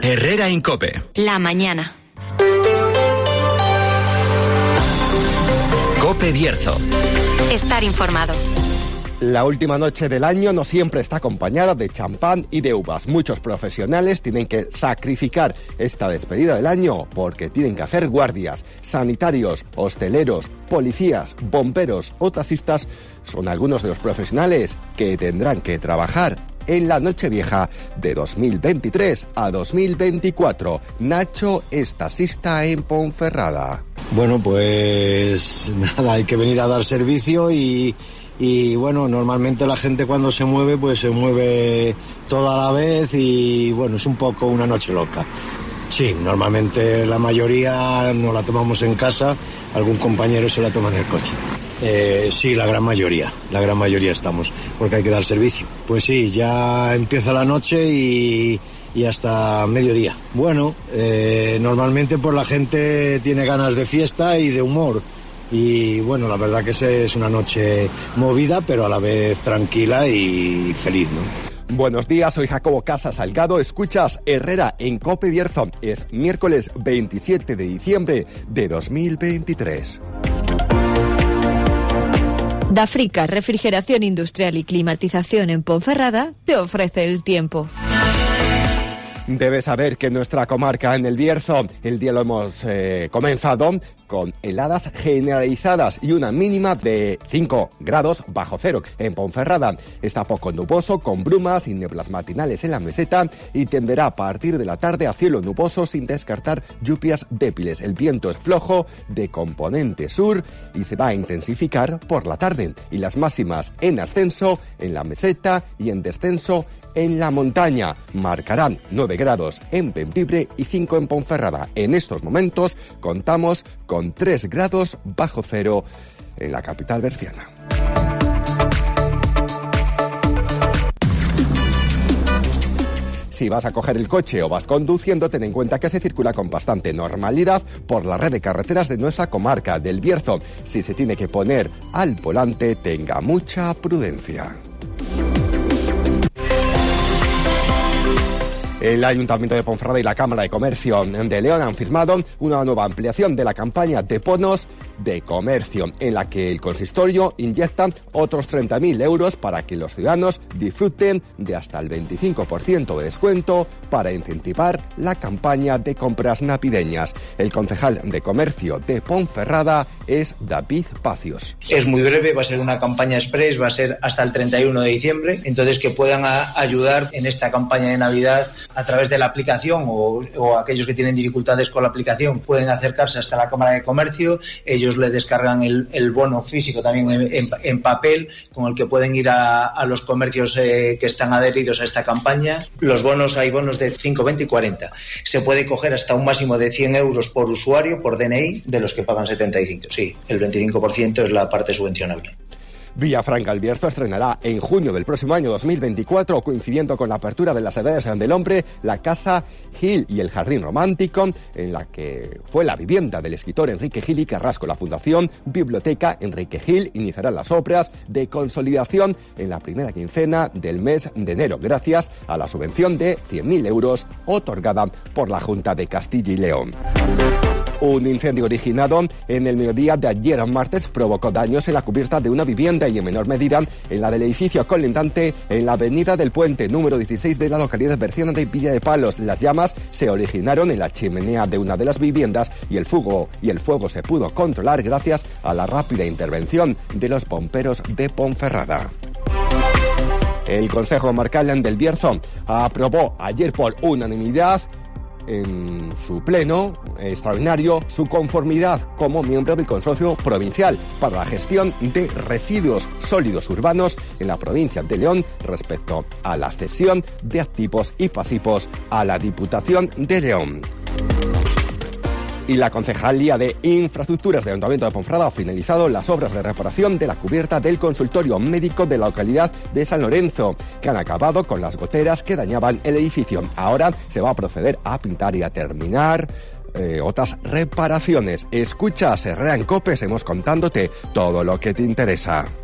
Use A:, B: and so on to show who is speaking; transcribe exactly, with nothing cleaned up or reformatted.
A: Herrera en COPE.
B: La mañana.
A: COPE Bierzo.
B: Estar informado.
C: La última noche del año no siempre está acompañada de champán y de uvas. Muchos profesionales tienen que sacrificar esta despedida del año porque tienen que hacer guardias. Sanitarios, hosteleros, policías, bomberos o taxistas son algunos de los profesionales que tendrán que trabajar en la Nochevieja de dos mil veintitrés a dos mil veinticuatro. Nacho es taxista en Ponferrada.
D: Bueno, pues nada, hay que venir a dar servicio y... Y bueno, normalmente la gente cuando se mueve, pues se mueve toda la vez y bueno, es un poco una noche loca. Sí, normalmente la mayoría no la tomamos en casa, algún compañero se la toma en el coche. Eh, sí, la gran mayoría, la gran mayoría estamos, porque hay que dar servicio. Pues sí, ya empieza la noche y, y hasta mediodía. Bueno, eh, normalmente pues la gente tiene ganas de fiesta y de humor. Y bueno, la verdad que es una noche movida, pero a la vez tranquila y feliz, ¿no?
C: Buenos días, soy Jacobo Casa Salgado, escuchas Herrera en COPE Bierzo. Es miércoles veintisiete de diciembre de dos mil veintitrés.
E: Dafrica, refrigeración industrial y climatización en Ponferrada, te ofrece el tiempo.
C: Debes saber que en nuestra comarca, en el Bierzo, el día lo hemos eh, comenzado con heladas generalizadas y una mínima de cinco grados bajo cero. En Ponferrada está poco nuboso, con brumas y nieblas matinales en la meseta y tenderá a partir de la tarde a cielo nuboso sin descartar lluvias débiles. El viento es flojo de componente sur y se va a intensificar por la tarde. Y las máximas en ascenso en la meseta y en descenso en la montaña. Marcarán nueve grados en Bembibre y cinco en Ponferrada. En estos momentos contamos con tres grados bajo cero en la capital berciana. Si vas a coger el coche o vas conduciendo, ten en cuenta que se circula con bastante normalidad por la red de carreteras de nuestra comarca del Bierzo. Si se tiene que poner al volante, tenga mucha prudencia. El Ayuntamiento de Ponferrada y la Cámara de Comercio de León han firmado una nueva ampliación de la campaña de bonos de comercio, en la que el consistorio inyecta otros treinta mil euros para que los ciudadanos disfruten de hasta el veinticinco por ciento de descuento para incentivar la campaña de compras navideñas. El concejal de Comercio de Ponferrada es David Pacios.
F: Es muy breve, va a ser una campaña express, va a ser hasta el treinta y uno de diciembre, entonces que puedan a, ayudar en esta campaña de Navidad a través de la aplicación o, o aquellos que tienen dificultades con la aplicación pueden acercarse hasta la Cámara de Comercio, ellos le descargan el, el bono físico también en, en, en papel con el que pueden ir a, a los comercios eh, que están adheridos a esta campaña. Los bonos, hay bonos de cinco, veinte y cuarenta. Se puede coger hasta un máximo de cien euros por usuario, por D N I, de los que pagan setenta y cinco. Sí, el veinticinco por ciento es la parte subvencionable.
C: Villafranca el Bierzo estrenará en junio del próximo año dos mil veinticuatro, coincidiendo con la apertura de las edades del hombre, la Casa Gil y el Jardín Romántico, en la que fue la vivienda del escritor Enrique Gil y Carrasco. La Fundación Biblioteca Enrique Gil iniciará las obras de consolidación en la primera quincena del mes de enero, gracias a la subvención de cien mil euros otorgada por la Junta de Castilla y León. Un incendio originado en el mediodía de ayer martes provocó daños en la cubierta de una vivienda y en menor medida en la del edificio colindante en la avenida del Puente, número dieciséis de la localidad berciana de Villa de Palos. Las llamas se originaron en la chimenea de una de las viviendas y el fuego, y el fuego se pudo controlar gracias a la rápida intervención de los bomberos de Ponferrada. El Consejo Comarcal del Bierzo aprobó ayer por unanimidad en su pleno extraordinario su conformidad como miembro del Consorcio Provincial para la Gestión de Residuos Sólidos Urbanos en la provincia de León respecto a la cesión de activos y pasivos a la Diputación de León. Y la Concejalía de Infraestructuras del Ayuntamiento de Ponferrada ha finalizado las obras de reparación de la cubierta del consultorio médico de la localidad de San Lorenzo, que han acabado con las goteras que dañaban el edificio. Ahora se va a proceder a pintar y a terminar eh, otras reparaciones. Escucha Herrera en COPE, seguimos contándote todo lo que te interesa.